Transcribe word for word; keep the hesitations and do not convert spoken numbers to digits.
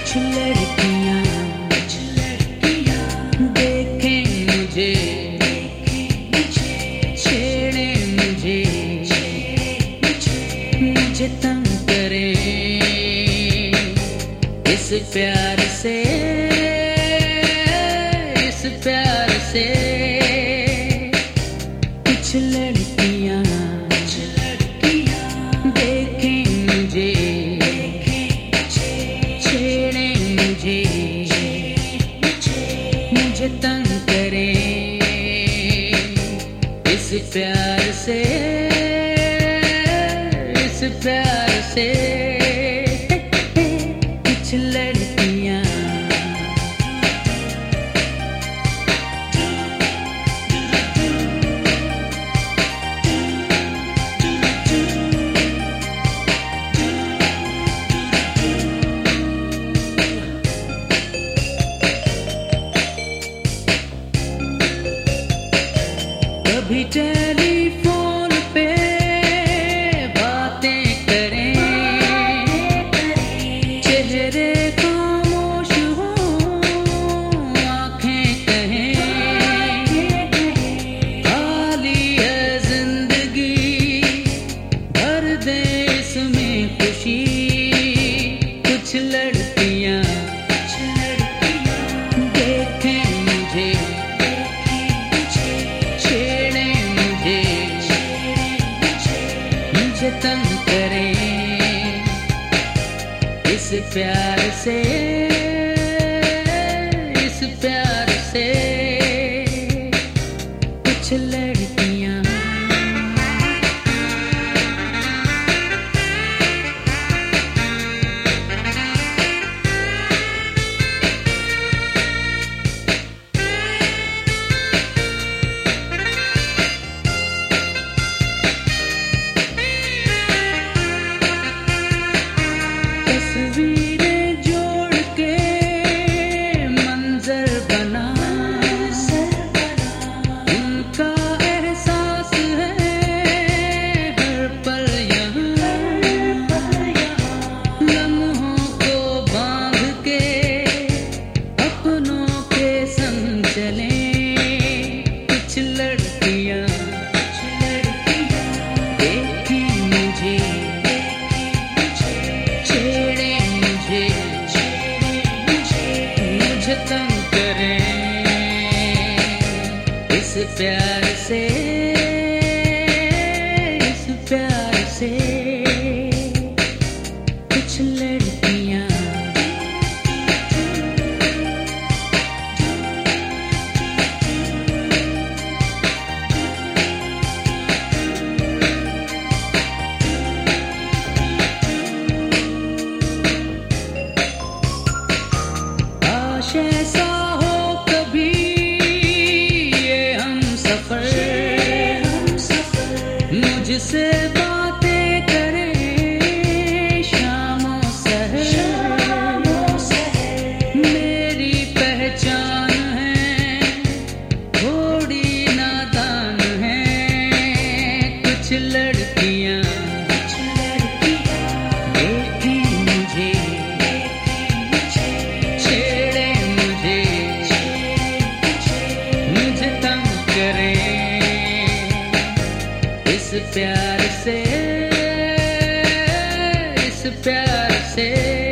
कुछ लड़कियां कुछ लड़कियां देखें मुझे छेड़े मुझे मुझे तंग करें इस प्यार से इस प्यार से कुछ लड़कियां कुछ लड़कियां देखें मुझे छेड़े मुझे मुझे तंग करें इस प्यार से इस प्यार से कुछ लड़कियां कभी टेलीफोन पे बातें करें चेहरे खामोश हो आंखें कहें खाली है जिंदगी भर दे इसमें खुशी कुछ लड़कियां देखें मुझे मुझे तंग करें इस प्यार से इस प्यार से कुछ लड़कियां तस्वीरें जोड़ के मंजर बना उनका एहसास है हर पल यहाँ लम्हों को बांध के अपनों के संग चले कुछ लड़कियाँ देखें मुझे मुझे तंग करें इस प्यार से इस प्यार से कुछ लड़कियां ऐसा हो कभी ये हम सफर मुझसे बातें करें शामों सहर मेरी पहचान है थोड़ी नादान है कुछ लड़कियां देखें मुझे इस प्यार से इस प्यार से